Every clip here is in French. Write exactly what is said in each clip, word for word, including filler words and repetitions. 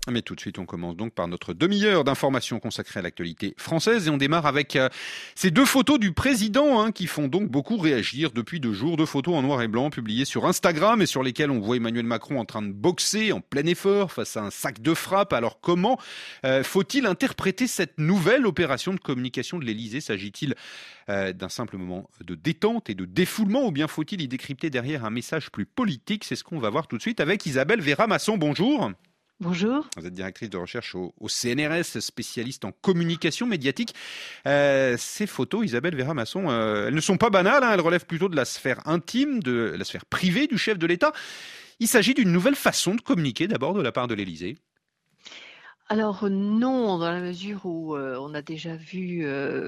Mais tout de suite, on commence donc par notre demi-heure d'informations consacrée à l'actualité française et on démarre avec euh, ces deux photos du président hein, qui font donc beaucoup réagir depuis deux jours. Deux photos en noir et blanc publiées sur Instagram et sur lesquelles on voit Emmanuel Macron en train de boxer en plein effort face à un sac de frappe. Alors comment euh, faut-il interpréter cette nouvelle opération de communication de l'Élysée? S'agit-il euh, d'un simple moment de détente et de défoulement ou bien faut-il y décrypter derrière un message plus politique? C'est ce qu'on va voir tout de suite avec Isabelle Vera-Masson. Bonjour. Bonjour. Vous êtes directrice de recherche au, au C N R S, spécialiste en communication médiatique. Euh, ces photos, Isabelle Vera-Masson, euh, elles ne sont pas banales, hein, elles relèvent plutôt de la sphère intime, de la sphère privée du chef de l'État. Il s'agit d'une nouvelle façon de communiquer d'abord de la part de l'Élysée. Alors non, dans la mesure où euh, on a déjà vu euh,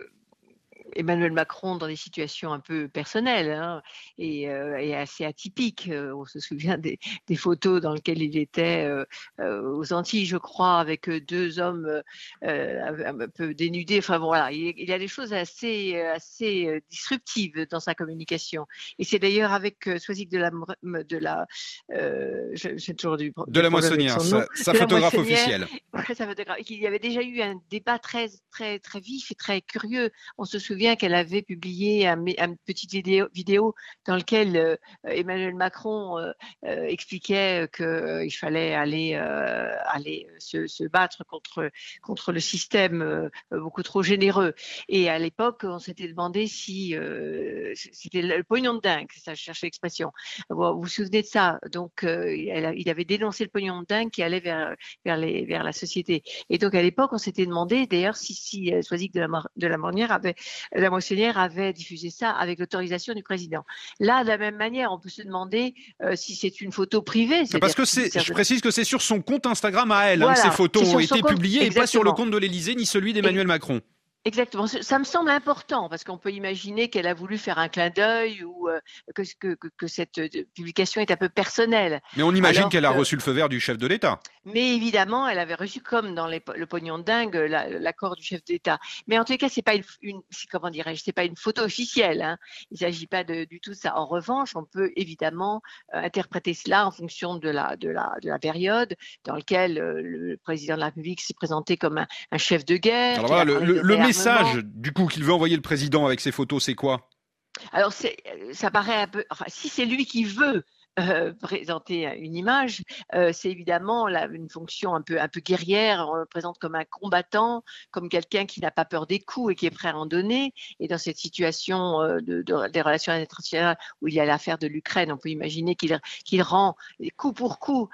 Emmanuel Macron dans des situations un peu personnelles hein, et, euh, et assez atypiques. Euh, on se souvient des, des photos dans lesquelles il était euh, euh, aux Antilles, je crois, avec deux hommes euh, un peu dénudés. Enfin bon, voilà, il, il y a des choses assez, assez disruptives dans sa communication. Et c'est d'ailleurs avec euh, Soisic de la, de la, euh, j'ai toujours du, de la Moissonnière, sa, sa photographe officielle. Ouais, ça qu'il y avait déjà eu un débat très, très, très vif et très curieux. On se souvient qu'elle avait publié un, une petite vidéo, vidéo dans laquelle euh, Emmanuel Macron euh, euh, expliquait qu'il euh, fallait aller, euh, aller se, se battre contre, contre le système euh, beaucoup trop généreux. Et à l'époque, on s'était demandé si euh, c'était le pognon de dingue, ça, je cherche l'expression. Bon, vous vous souvenez de ça? Donc, euh, elle, il avait dénoncé le pognon de dingue qui allait vers, vers, les, vers la société. Et donc, à l'époque, on s'était demandé, d'ailleurs, si, si euh, Soisic de la, de la Mornière avait la Moissonnière avait diffusé ça avec l'autorisation du président. Là, de la même manière, on peut se demander euh, si c'est une photo privée. Parce que c'est, je précise que c'est sur son compte Instagram à elle voilà, hein, que ces photos ont été compte, publiées exactement. Et pas sur le compte de l'Élysée ni celui d'Emmanuel et... Macron. Exactement. Ça me semble important parce qu'on peut imaginer qu'elle a voulu faire un clin d'œil ou euh, que, que, que, que cette publication est un peu personnelle. Mais on imagine qu'elle que... a reçu le feu vert du chef de l'État. Mais évidemment, elle avait reçu, comme dans les, le pognon de dingue, la, l'accord du chef d'État. Mais en tout cas, c'est pas une, une comment dirais-je, c'est pas une photo officielle. Hein. Il s'agit pas de, du tout de ça. En revanche, on peut évidemment euh, interpréter cela en fonction de la, de la, de la période dans laquelle euh, le président de la République s'est présenté comme un, un chef de guerre. Alors voilà, le, le, le message du coup qu'il veut envoyer le président avec ces photos, c'est quoi? Alors c'est, ça paraît un peu. Enfin, si c'est lui qui veut. Euh, présenter une image, euh, c'est évidemment là, une fonction un peu, un peu guerrière. On le présente comme un combattant, comme quelqu'un qui n'a pas peur des coups et qui est prêt à en donner. Et dans cette situation euh, de, de, des relations internationales où il y a l'affaire de l'Ukraine, on peut imaginer qu'il, qu'il rend coup pour coup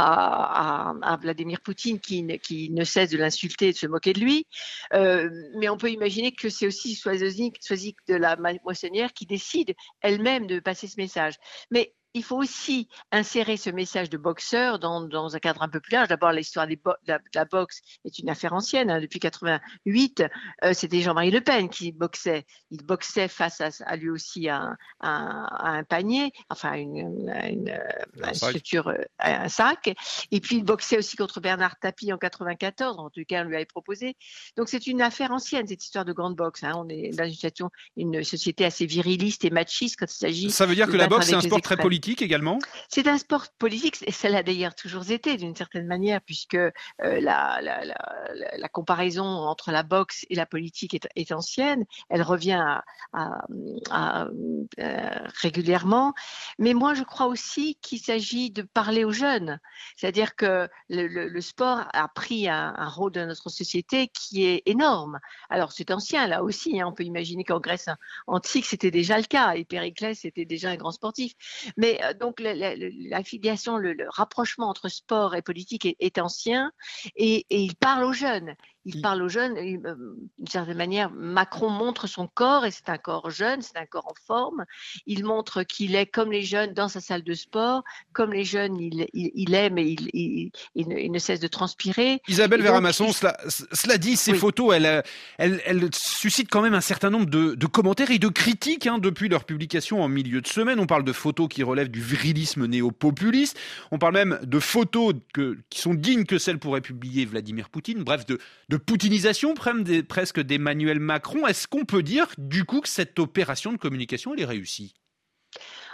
à, à, à Vladimir Poutine qui, qui ne cesse de l'insulter et de se moquer de lui. Euh, mais on peut imaginer que c'est aussi Soisic, Soisic de la Moissonnière qui décide elle-même de passer ce message. Mais il faut aussi insérer ce message de boxeur dans, dans un cadre un peu plus large. D'abord, l'histoire des bo- de, la, de la boxe est une affaire ancienne. Hein. Depuis quatre-vingt-huit, euh, c'était Jean-Marie Le Pen qui boxait. Il boxait face à, à lui aussi à un, à un panier, enfin une, une, une, une structure, un sac. Et puis, il boxait aussi contre Bernard Tapie en quatre-vingt-quatorze. En tout cas, on lui avait proposé. Donc, c'est une affaire ancienne, cette histoire de grande boxe. Hein. On est dans une situation, une société assez viriliste et machiste quand il s'agit. Ça veut dire que la boxe, c'est un sport très politique également? C'est un sport politique, et ça l'a d'ailleurs toujours été d'une certaine manière, puisque euh, la, la, la, la comparaison entre la boxe et la politique est, est ancienne, elle revient à, à, à, à, régulièrement. Mais moi, je crois aussi qu'il s'agit de parler aux jeunes, c'est-à-dire que le, le, le sport a pris un, un rôle dans notre société qui est énorme. Alors, c'est ancien là aussi, hein, on peut imaginer qu'en Grèce antique, c'était déjà le cas, et Périclès était déjà un grand sportif. Mais donc la, la, la filiation, le, le rapprochement entre sport et politique est, est ancien et, et il parle aux jeunes. Il parle aux jeunes, d'une certaine manière, Macron montre son corps et c'est un corps jeune, c'est un corps en forme. Il montre qu'il est comme les jeunes dans sa salle de sport, comme les jeunes, il, il, il aime et il, il, il, ne, il ne cesse de transpirer. Isabelle Vera-Masson, il... cela, cela dit, ces oui. photos, elles, elles, elles suscitent quand même un certain nombre de, de commentaires et de critiques hein, depuis leur publication en milieu de semaine. On parle de photos qui relèvent du virilisme néo-populiste. On parle même de photos que, qui sont dignes que celles pourrait publier Vladimir Poutine. Bref, de, de poutinisation presque d'Emmanuel Macron. Est-ce qu'on peut dire du coup que cette opération de communication elle est réussie?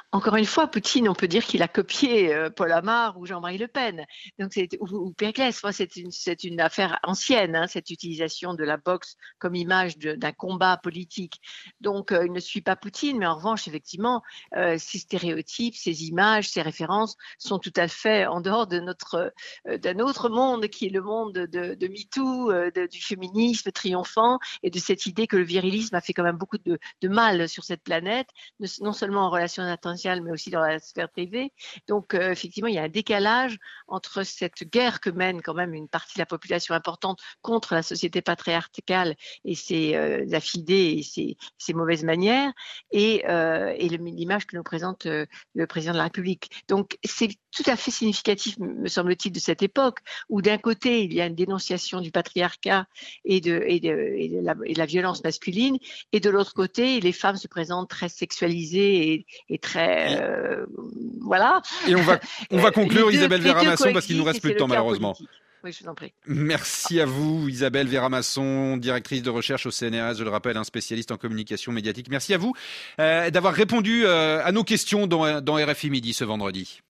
Encore une fois, Poutine, on peut dire qu'il a copié euh, Paul Amar ou Jean-Marie Le Pen, donc c'est, ou, ou Pécresse. Moi, c'est une, c'est une affaire ancienne, hein, cette utilisation de la boxe comme image de, d'un combat politique. Donc, euh, il ne suit pas Poutine, mais en revanche, effectivement, euh, ces stéréotypes, ces images, ces références sont tout à fait en dehors de notre, euh, d'un autre monde qui est le monde de, de MeToo, euh, de, du féminisme triomphant et de cette idée que le virilisme a fait quand même beaucoup de, de mal sur cette planète, non seulement en relation internationale, mais aussi dans la sphère privée. Donc, euh, effectivement, il y a un décalage entre cette guerre que mène quand même une partie de la population importante contre la société patriarcale et ses euh, affidés et ses, ses mauvaises manières, et, euh, et le, l'image que nous présente euh, le président de la République. Donc, c'est tout à fait significatif, me semble-t-il, de cette époque, où d'un côté, il y a une dénonciation du patriarcat et de, et de, et de, la, et de la violence masculine, et de l'autre côté, les femmes se présentent très sexualisées et, et très Euh, voilà. Et on va, on va conclure, deux, Isabelle Véramasson, parce qu'il nous reste plus de temps, malheureusement. Politique. Oui, je vous en prie. Merci à vous, Isabelle Véramasson, directrice de recherche au C N R S, je le rappelle, un spécialiste en communication médiatique. Merci à vous euh, d'avoir répondu euh, à nos questions dans, dans R F I Midi ce vendredi.